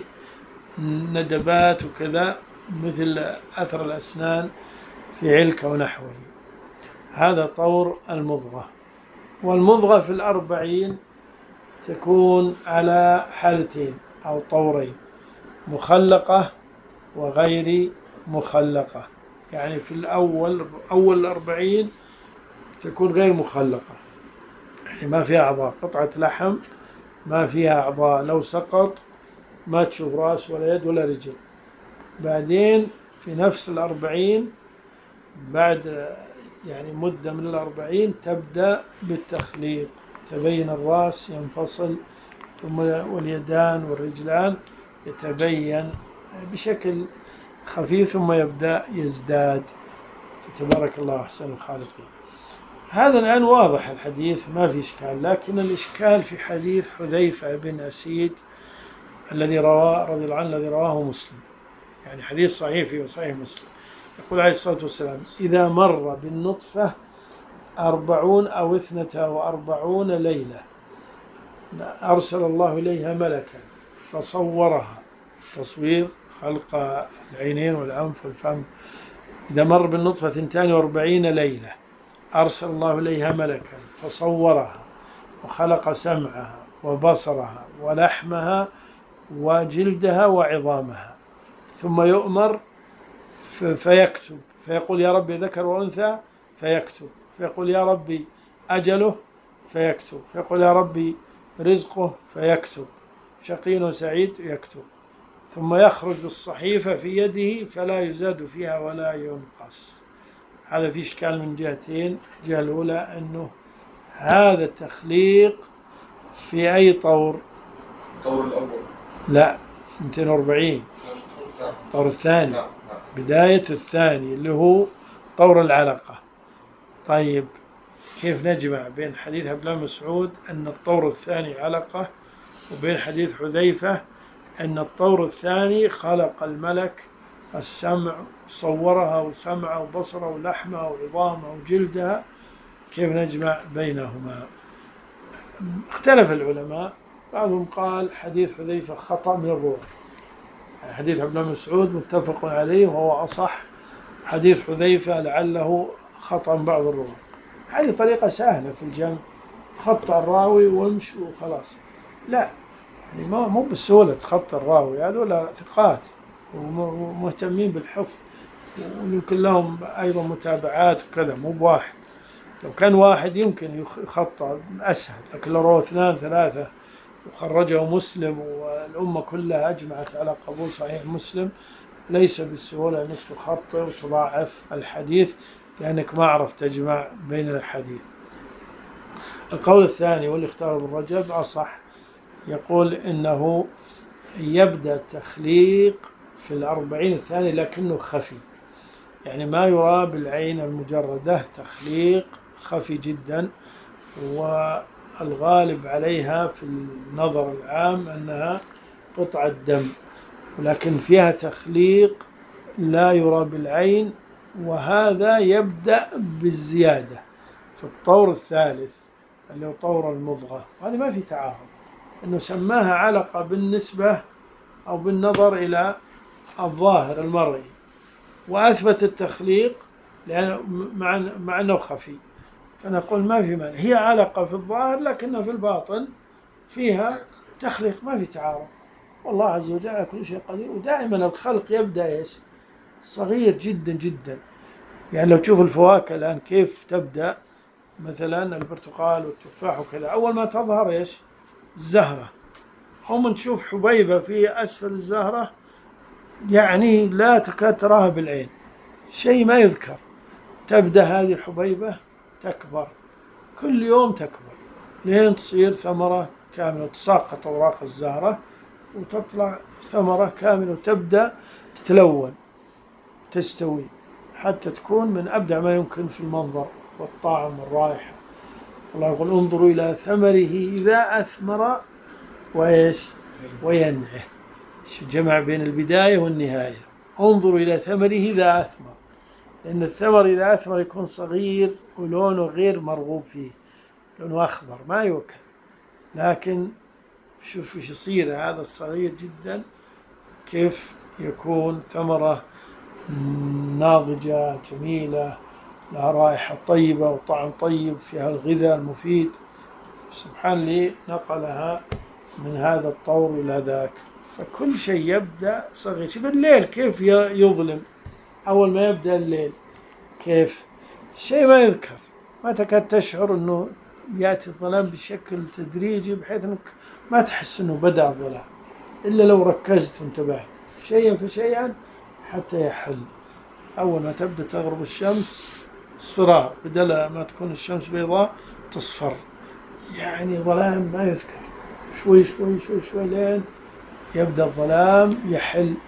ندبات وكذا مثل أثر الأسنان في علك ونحوه. هذا طور المضغة. والمضغة في الأربعين تكون على حالتين أو طورين، مخلقة وغير مخلقة. يعني في الأول أول الأربعين تكون غير مخلقة، يعني ما فيها أعضاء، قطعة لحم ما فيها أعضاء، لو سقط ما تشوف رأس ولا يد ولا رجل. بعدين في نفس الأربعين بعد يعني مدة من الأربعين تبدأ بالتخليق، تبين الرأس ينفصل، ثم واليدان والرجلان يتبين بشكل خفيف ثم يبدأ يزداد. تبارك الله أحسن الخالقين. هذا الآن واضح الحديث ما في إشكال، لكن الإشكال في حديث حذيفة بن أسيد الذي رواه رضي الله عنه الذي رواه مسلم، يعني حديث صحيح في صحيح مسلم. يقول عليه الصلاة والسلام: إذا مر بالنطفة أربعون أو اثنتا وأربعون ليلة أرسل الله إليها ملكا فصورها، تصوير خلق العينين والأنف والفم. إذا مر بالنطفة اثنتان وأربعين ليلة أرسل الله إليها ملكا فصورها وخلق سمعها وبصرها ولحمها وجلدها وعظامها، ثم يؤمر فيكتب، فيقول: يا ربي ذكر وأنثى، فيكتب، فيقول: يا ربي أجله، فيكتب، فيقول: يا ربي رزقه، فيكتب، شقي وسعيد، يكتب، ثم يخرج الصحيفة في يده فلا يزاد فيها ولا ينقص. هذا في إشكال من جهتين. الجهة الأولى أنه هذا التخليق في أي طور؟ الطور الأول لا، اثنتين وأربعين، الطور الثاني، بداية الثاني اللي هو طور العلقة. طيب كيف نجمع بين حديث عبد الله بن مسعود أن الطور الثاني علقة وبين حديث حذيفة أن الطور الثاني خلق الملك السمع، صورها وسمعه وبصره ولحمه وعظامه وجلدها؟ كيف نجمع بينهما؟ اختلف العلماء، بعضهم قال حديث حذيفة خطأ من الرواة، حديث عبد الله بن مسعود متفق عليه وهو أصح، حديث حذيفة لعله خطأ بعض الرواة. هذه طريقة سهلة في الجمع، خط الراوي وامشي وخلاص. لا، يعني مو بالسهولة خط الراوي، هذول ثقات ومهتمين بالحفظ ويمكن لهم أيضا متابعات وكذا، مو بواحد. لو كان واحد يمكن يخطأ أسهل، لكن لو روى اثنان ثلاثة وخرجه مسلم والأمة كلها أجمعت على قبول صحيح مسلم، ليس بالسهولة أنك تخطئ وتضاعف الحديث لأنك ما عرفت تجمع بين الحديث. القول الثاني واللي اختاره ابن رجب أصح، يقول إنه يبدأ التخليق في الأربعين الثاني لكنه خفي، يعني ما يرى بالعين المجردة، تخليق خفي جدا، والغالب عليها في النظر العام أنها قطعة دم، ولكن فيها تخليق لا يرى بالعين، وهذا يبدأ بالزيادة في الطور الثالث اللي هو طور المضغة. وهذا ما في تعارض، أنه سماها علقة بالنسبة أو بالنظر إلى الظاهر المرئي، وأثبت التخليق لأن مع مع أنه خفي، فنقول ما في مانع، هي علقة في الظاهر لكنها في الباطن فيها تخليق، ما في تعارض. والله عز وجل على كل شيء قدير. ودائما الخلق يبدأ ايش؟ صغير جدا جدا. يعني لو تشوف الفواكه الآن كيف تبدأ، مثلا البرتقال والتفاح وكذا، أول ما تظهر ايش؟ الزهرة، هم نشوف حبيبة في أسفل الزهرة يعني لا تكاد تراها بالعين، شيء ما يذكر. تبدأ هذه الحبيبة تكبر، كل يوم تكبر لين تصير ثمرة كاملة، وتساقط أوراق الزهرة وتطلع ثمرة كاملة، وتبدأ تتلون تستوي حتى تكون من أبدع ما يمكن في المنظر والطعم والرائحة. الله يقول: انظروا إلى ثمره إذا أثمر وإيش وينعه. جمع بين البداية والنهاية. انظروا إلى ثمره إذا أثمر، لأن الثمر إذا أثمر يكون صغير ولونه غير مرغوب فيه، لونه أخضر ما يوكل، لكن شوف ايش يصير هذا الصغير جدا كيف يكون ثمرة ناضجة جميلة لها رائحة طيبة وطعم طيب، فيها الغذاء المفيد. سبحان اللي نقلها من هذا الطور إلى ذاك. فكل شيء يبدأ صغير. شوف الليل كيف يظلم أول ما يبدأ الليل، كيف شيء ما يذكر، ما تكاد تشعر أنه يأتي الظلام بشكل تدريجي بحيث أنك ما تحس أنه بدأ الظلام إلا لو ركزت وانتبهت شيئا فشيئا حتى يحل. أول ما تبدأ تغرب الشمس اصفرار، بدل ما تكون الشمس بيضاء تصفر، يعني ظلام ما يذكر، شوي شوي شوي شوي لين يبدأ الظلام يحل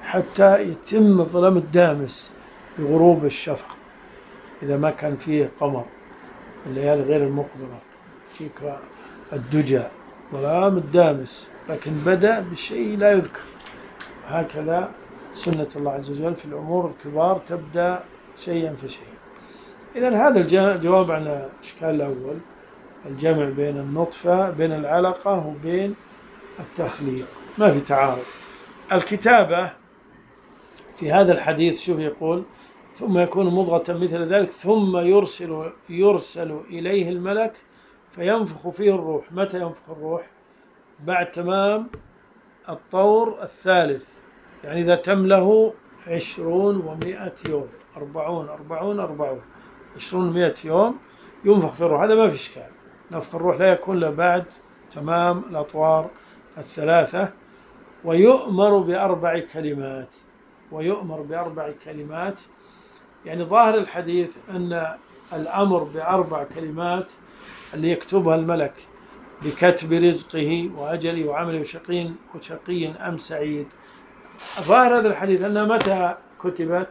حتى يتم الظلام الدامس بغروب الشفق إذا ما كان فيه قمر، الليالي غير المقبرة فيك الدجى ظلام الدامس، لكن بدأ بشيء لا يذكر. هكذا سنة الله عز وجل في الأمور الكبار، تبدأ شيئا فشيئا. إذن هذا الجواب عن الإشكال الأول، الجمع بين النطفة بين العلقة وبين التخليق، ما في تعارض. الكتابة في هذا الحديث شوف يقول ثم يكون مضغة مثل ذلك ثم يرسل يرسل إليه الملك فينفخ فيه الروح. متى ينفخ الروح؟ بعد تمام الطور الثالث، يعني إذا تم له عشرون ومائة يوم، أربعون أربعون أربعون عشرون ومائة يوم ينفخ في الروح. هذا ما في إشكال. نفخ الروح لا يكون له بعد تمام الأطوار الثلاثة. ويؤمر بأربع كلمات، ويؤمر بأربع كلمات، يعني ظاهر الحديث أن الأمر بأربع كلمات اللي يكتبها الملك بكتب رزقه وأجله وعمله وشقي وشقي أم سعيد. ظاهر هذا الحديث أنها متى كتبت؟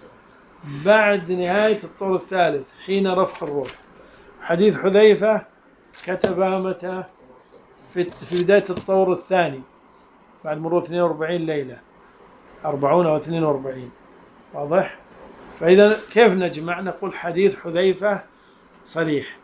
بعد نهاية الطور الثالث حين رفخ الروح. حديث حذيفة كتبها متى؟ في بداية الطور الثاني بعد مرور اثنين وأربعين ليلة، أربعون أو اثنين وأربعين. واضح؟ فإذا كيف نجمع؟ نقول حديث حذيفة صريح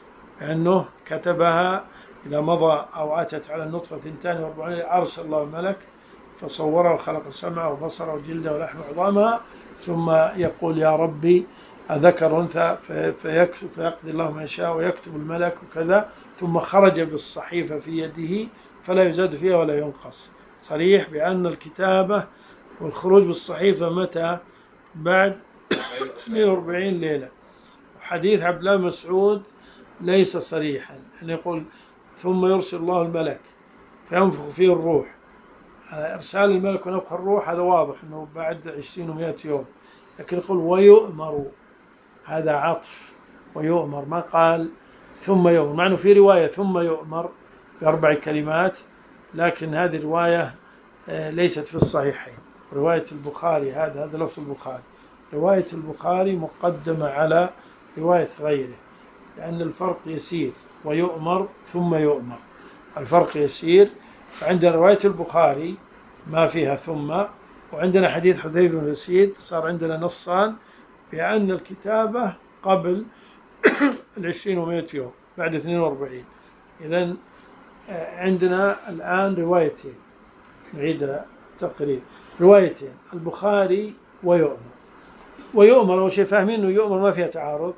أنه كتبها إذا مضى أو أتت على النطفة اثنتان وأربعين أرسل الله الملك فصوره وخلق سمعه وبصره وجلده ولحم عظامها، ثم يقول يا ربي أذكر أنثى فيكتب فيقضي الله ما يشاء ويكتب الملك وكذا، ثم خرج بالصحيفة في يده فلا يزاد فيها ولا ينقص. صريح بأن الكتابة والخروج بالصحيفة متى؟ بعد اثنين وأربعين ليلة. حديث عبد الله مسعود ليس صريحا، أن يقول ثم يرسل الله الملك فينفخ فيه الروح. إرسال الملك ونفخ الروح هذا واضح أنه بعد عشرين ومائة يوم، لكن يقول ويؤمر، هذا عطف، ويؤمر ما قال ثم يؤمر، مع أنه في رواية ثم يؤمر بأربع كلمات، لكن هذه الرواية ليست في الصحيحين. رواية البخاري هذا هذا لفظ البخاري، رواية البخاري مقدمة على رواية غيره، لأن الفرق يسير، ويؤمر ثم يؤمر الفرق يسير. فعندنا رواية البخاري ما فيها ثم، وعندنا حديث حذيفة بن أسيد، صار عندنا نصان بأن الكتابة قبل العشرين ومائة يوم بعد اثنين وأربعين. إذن عندنا الآن روايتين، نعيد التقرير، روايتين البخاري ويؤمر. ويؤمر أول شيء فاهمين أنه يؤمر ما فيها تعارض،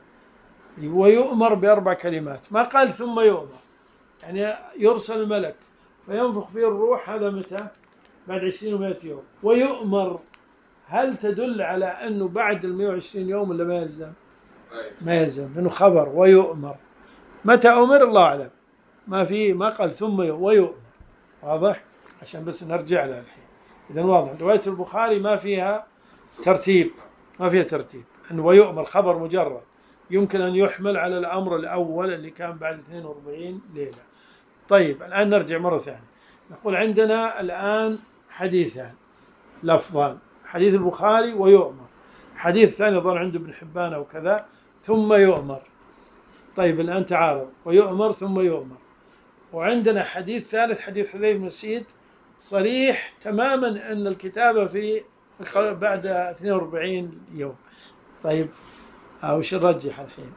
ويؤمر بأربع كلمات، ما قال ثم يؤمر، يعني يرسل الملك فينفخ فيه الروح، هذا متى؟ بعد عشرين ومائة يوم. ويؤمر هل تدل على أنه بعد المائة وعشرين يوم ولا ما يلزم؟ ما يلزم، لأنه خبر ويؤمر. متى أمر الله أعلم، ما في، ما قال ثم يؤمر ويؤمر. واضح؟ عشان بس نرجع لها الحين. إذن واضح رواية البخاري ما فيها ترتيب، ما فيها ترتيب، أنه ويؤمر خبر مجرد يمكن أن يحمل على الأمر الأول اللي كان بعد اثنين وأربعين ليلة. طيب الآن نرجع مرة ثانية، نقول عندنا الآن حديثان لفظان، حديث البخاري ويؤمر، حديث ثاني ظل عنده ابن حبان أو كذا ثم يؤمر. طيب الآن تعارض، ويؤمر ثم يؤمر. وعندنا حديث ثالث حديث حذيفة بن أسيد صريح تماما أن الكتابة في بعد اثنين وأربعين يوم. طيب وش نرجح الحين؟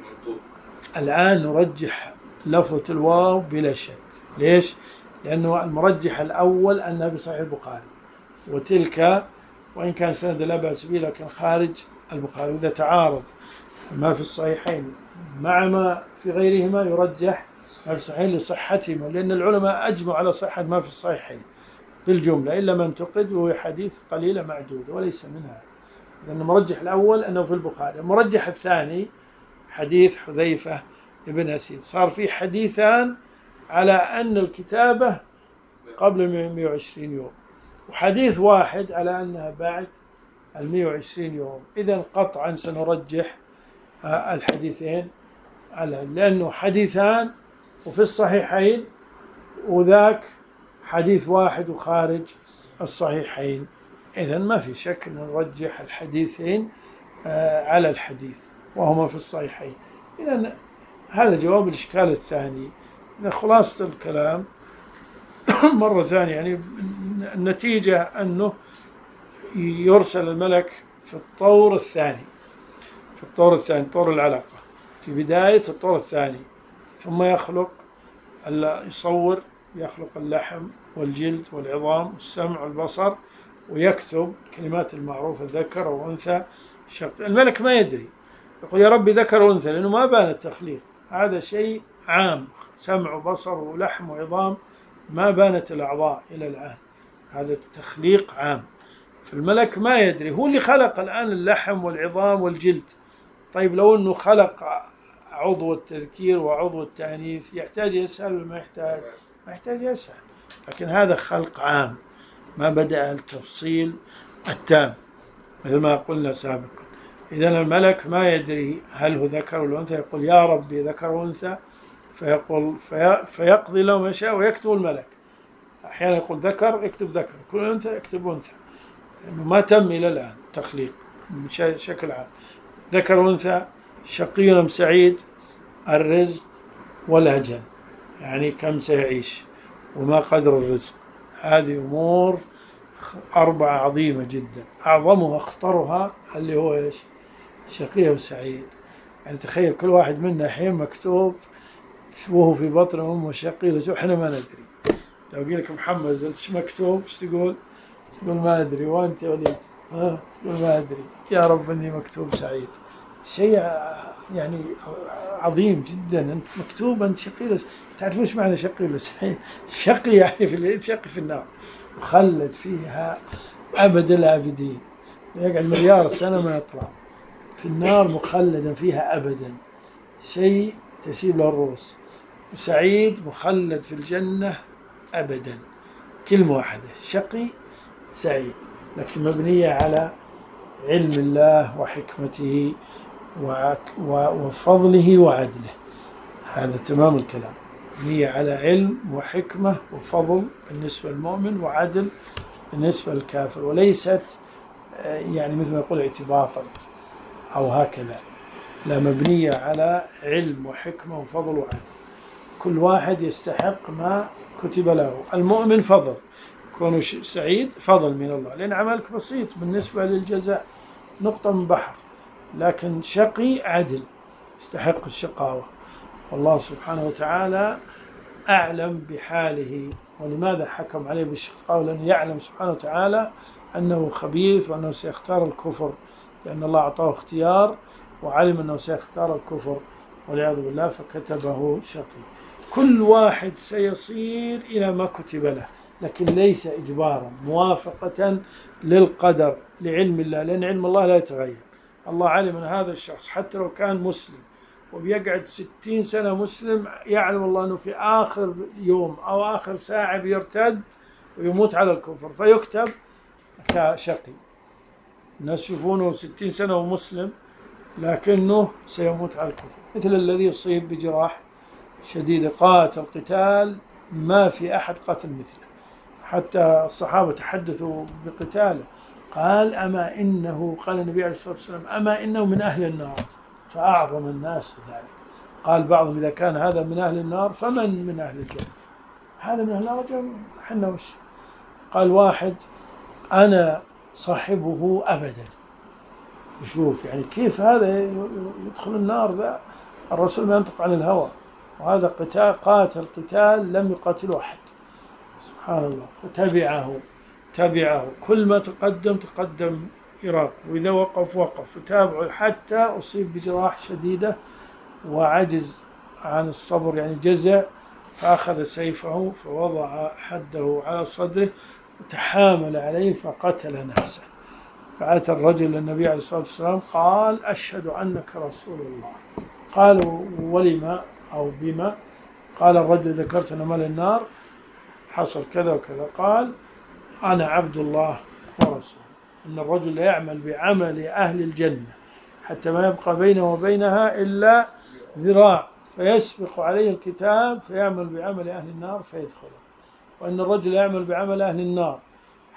الآن نرجح لفظة الواو بلا شك. ليش؟ لأنه المرجح الأول أنها في صحيح البخاري، وتلك وإن كان سند لا بأس به لكن خارج البخاري. وإذا تعارض ما في الصحيحين مع ما في غيرهما يرجح ما في الصحيحين لصحتهما، لأن العلماء أجمعوا على صحة ما في الصحيحين بالجملة إلا من انتقد، وهو حديث قليلة معدودة وليس منها. لأن المرجح الأول أنه في البخاري. المرجح الثاني حديث حذيفة بن أسيد، صار في حديثان على أن الكتابة قبل مائة وعشرين يوم، وحديث واحد على أنها بعد المائة وعشرين يوم. إذن قطعا سنرجح الحديثين على، لأنه حديثان وفي الصحيحين، وذاك حديث واحد وخارج الصحيحين. إذن ما في شك أن نرجح الحديثين على الحديث وهما في الصحيحين. إذن هذا جواب الإشكال الثاني. خلاصة الكلام مرة ثانية، يعني النتيجة أنه يرسل الملك في الطور الثاني، في الطور الثاني طور العلاقة، في بداية الطور الثاني، ثم يخلق يصور يخلق اللحم والجلد والعظام والسمع والبصر، ويكتب كلمات المعروفة ذكر وأنثى شق. الملك ما يدري، يقول يا ربي ذكر وأنثى، لأنه ما بان التخليق، هذا شيء عام، سمع وبصر ولحم وعظام، ما بانت الأعضاء إلى الآن، هذا تخليق عام. فالملك ما يدري، هو اللي خلق الآن اللحم والعظام والجلد. طيب لو أنه خلق عضو التذكير وعضو التأنيث يحتاج يسأل ولا ما يحتاج؟ ما يحتاج يسأل. لكن هذا خلق عام، ما بدأ التفصيل التام مثل ما قلنا سابقا. إذن الملك ما يدري هل هو ذكر ولا أنثى، يقول يا ربي ذكر وأنثى، فيقول في فيقضي له ما يشاء ويكتب الملك. أحيانا يقول ذكر اكتب ذكر، كل أنثى اكتب أنثى، لأنه ما تم إلى الآن تخليق بشكل عام. ذكر وأنثى، شقي أم سعيد، الرزق والأجل، يعني كم سيعيش وما قدر الرزق. هذه أمور أربعة عظيمة جدا، أعظمها أخطرها اللي هو إيش؟ شقي وسعيد. يعني تخيل كل واحد منا حين مكتوب وهو في بطن أمه شقي وسعيد، إحنا ما ندري. لو قيل لك محمد إيش مكتوب إيش تقول؟ تقول ما أدري. وأنت وليد ها تقول ما أدري. يا رب إني مكتوب سعيد. شيء يعني عظيم جدا، أنت مكتوب أنت شقي. تعرف إيش معنى شقي ولا سعيد؟ شقي يعني في شقي في النار، مخلد فيها أبد الآبدين، يقعد مليار سنة ما يطلع في النار، مخلدا فيها أبدا، شيء تشيب له الرؤوس. وسعيد مخلد في الجنة أبدا، كلمة واحدة، شقي سعيد، لكن مبنية على علم الله وحكمته وفضله وعدله. هذا تمام الكلام، مبنية على علم وحكمة وفضل بالنسبة للمؤمن وعدل بالنسبة للكافر، وليست يعني مثل ما يقول اعتباطا أو هكذا، لا، مبنية على علم وحكمة وفضل وعدل. كل واحد يستحق ما كتب له. المؤمن فضل، كونه سعيد فضل من الله، لأن عملك بسيط بالنسبة للجزاء، نقطة من بحر. لكن شقي عدل، يستحق الشقاوة، والله سبحانه وتعالى أعلم بحاله. ولماذا حكم عليه بالشقاوة؟ لأنه يعلم سبحانه وتعالى أنه خبيث وأنه سيختار الكفر، لأن الله أعطاه اختيار وعلم أنه سيختار الكفر والعياذ بالله، فكتبه شقي. كل واحد سيصير إلى ما كتب له، لكن ليس إجبارا، موافقة للقدر لعلم الله، لأن علم الله لا يتغير. الله علم أن هذا الشخص حتى لو كان مسلم وبيقعد ستين سنة مسلم، يعلم الله أنه في آخر يوم أو آخر ساعة بيرتد ويموت على الكفر فيكتب كشقي. الناس يشوفونه ستين سنة ومسلم لكنه سيموت على الكفر، مثل الذي يصيب بجراح شديدة، قاتل قتال ما في أحد قتل مثله، حتى الصحابة تحدثوا بقتاله، قال أما إنه، قال النبي عليه الصلاة والسلام أما إنه من أهل النار، فأعظم الناس في ذلك. قال بعضهم إذا كان هذا من أهل النار فمن من أهل الجنة؟ هذا من أهل النار، حنا وش؟ قال واحد أنا صاحبه أبدا. شوف يعني كيف هذا يدخل النار؟ ذا الرسول ما ينطق عن الهوى، وهذا قتال قاتل قتال لم يقاتله أحد، سبحان الله. فتبعه تبعه كل ما تقدم تقدم إراق، وإذا وقف وقف، وتابعه حتى أصيب بجراح شديدة وعجز عن الصبر، يعني جزع، فأخذ سيفه فوضع حده على صدره وتحامل عليه فقتل نفسه. فأتى الرجل للنبي عليه الصلاة والسلام قال أشهد أنك رسول الله. قالوا ولما أو بما؟ قال الرجل ذكرت أن مال النار حصل كذا وكذا. قال أنا عبد الله ورسوله، إن الرجل لا يعمل بعمل أهل الجنة حتى ما يبقى بينه وبينها إلا ذراع، فيسبق عليه الكتاب فيعمل بعمل أهل النار فيدخله، وأن الرجل يعمل بعمل أهل النار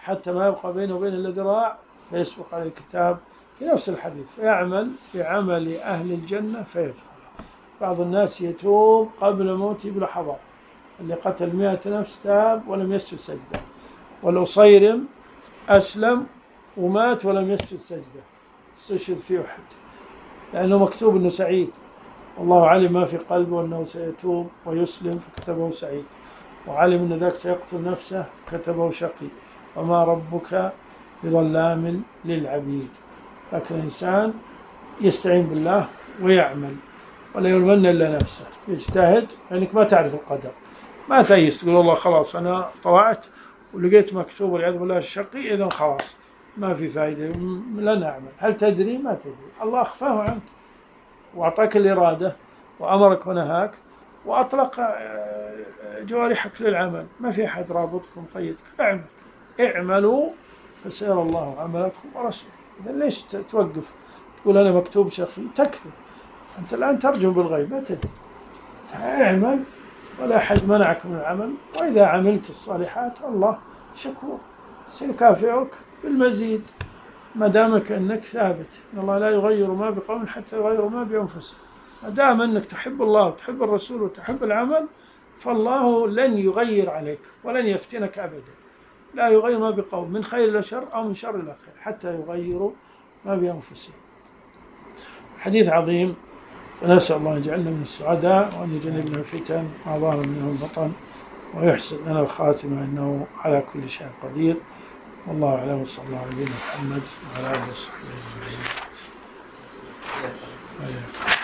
حتى ما يبقى بينه وبين الذراع فيسبق على الكتاب في نفس الحديث فيعمل بعمل أهل الجنة فيدخل. بعض الناس يتوب قبل موته بلحظات، اللي قتل مئة نفس تاب ولم يسجد سجدة، والأصيرم أسلم ومات ولم يسجد سجدة، استشهد في أحد، لأنه مكتوب أنه سعيد، والله علم ما في قلبه أنه سيتوب ويسلم فكتبه سعيد، وعلم أن ذاك سيقتل نفسه كتبه شقي، وما ربك بظلام للعبيد. لكن الإنسان يستعين بالله ويعمل ولا يلومن إلا نفسه، يجتهد، لأنك ما تعرف القدر، ما تيس تقول والله خلاص أنا طلعت ولقيت مكتوب والعياذ بالله الشقي إذن خلاص ما في فائدة لن أعمل. هل تدري؟ ما تدري، الله أخفاه عنك وأعطاك الإرادة وأمرك ونهاك وأطلق جوارحك للعمل، ما في أحد رابطكم قيدك. اعمل اعملوا فسيرى الله عملكم ورسوله. إذا ليش توقف تقول أنا مكتوب شقي؟ تكذب، أنت الآن ترجم بالغيب ما تدري. اعمل ولا أحد منعك من العمل، وإذا عملت الصالحات الله شكور سيكافئك بالمزيد ما دامك أنك ثابت. إن الله لا يغير ما بقوم حتى يغيروا ما بأنفسهم. ما دام أنك تحب الله وتحب الرسول وتحب العمل فالله لن يغير عليك ولن يفتنك أبدا. لا يغير ما بقوم من خير إلى شر أو من شر إلى خير حتى يغيروا ما بأنفسهم. حديث عظيم، ونسأل الله يجعلنا من السعداء وأن يجنبنا الفتن ما ظهر منه البطن ويحسن لنا الخاتمة إنه على كل شيء قدير. والله أعلم، وصلى الله على نبينا محمد وعلى آله وصحبه أجمعين.